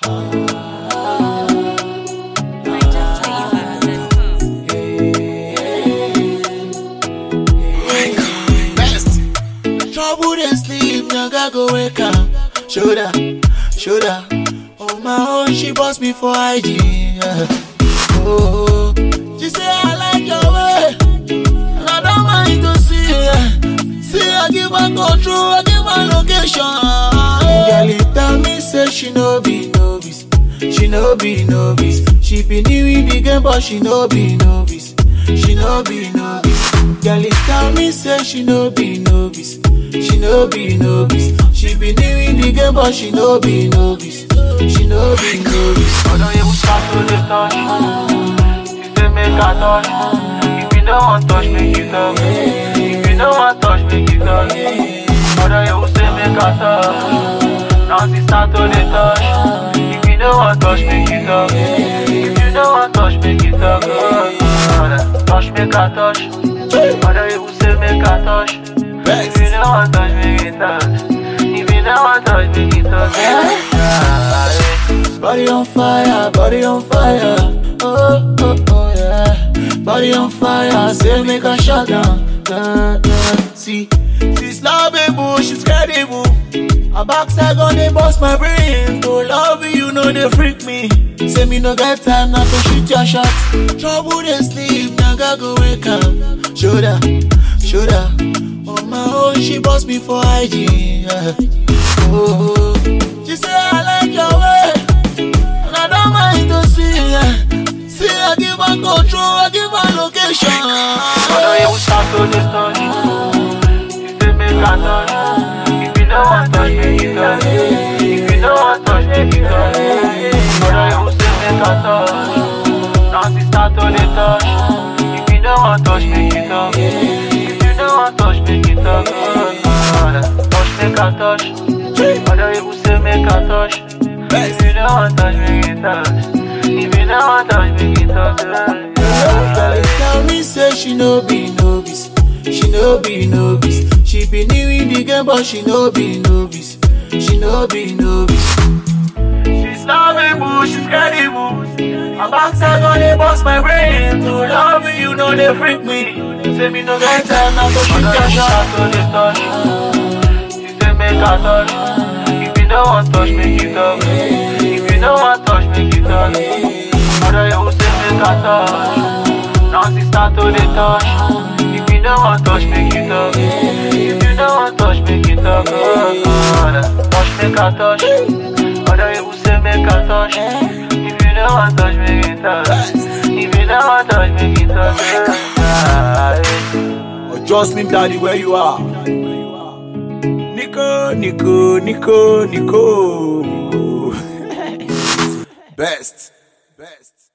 Best. Trouble dey sleep, nigga go wake up. Shoulder. On my own, she boss me for IG. Yeah. Oh, she say I like your way, and I don't mind to see. See, I give her control, I give her location. Girl, it tell me say she no be novice. She no be novice. She be new in the game, but she no be novice. She no be novice. Girl, it tell me say she no be novice. She no be novice. She be new in the game, but she no be novice. She no be novice. Although you start to the touch, you say make a touch. If you don't want touch, make it up. If you don't want touch, make it up. Although you say make a touch, now she start to the touch. If you don't want touch, make it up. If you don't want touch, make it up. Touch, make a touch. Although you say make a touch. If you don't want touch, make it up. If you don't want touch, make it up. Body on fire, body on fire. Oh, yeah. Body on fire, say make a shut down. See, she's lovable, she's credible. Her backside gonna bust my brain. To love you, know they freak me. Say me no get time now to shoot your shot. Trouble they sleep, nigga go wake up. Shoulder. On my own, she boss me for IG. Yeah. Oh, she say I like your way, and I don't mind to see. See, I give her control, I give her location. Although you start to the touch, you say make a touch. If you don't want touch, make it touch. If you don't want touch, make it touch. Although you say make a touch, now she start to the touch. If you don't want touch, make it touch. If you don't want touch, make it touch. Touch, make a touch. Although you say make a touch. If you don't want touch, make it touch. If you don't want touch, make it touch. Girl, tell me say she no be novice. She no be novice. She be new in the game, but she no be novice. She no be novice. She's lovable, she's credible. Her backside gonna bust my brain. To love you, know they freak me. Say me no get time now to shoot your shot. To the touch, you say make a touch. If you don't want touch, make it up. If you don't want touch, make it up. Although you say make a touch, now she start to the touch. If you don't want touch, make it up. If you don't want touch, make it up. Touch, make a touch. Although you say make a touch. If you don't want touch, make it up. If you don't want touch, make it up. Just leave daddy where you are. Nico. Best.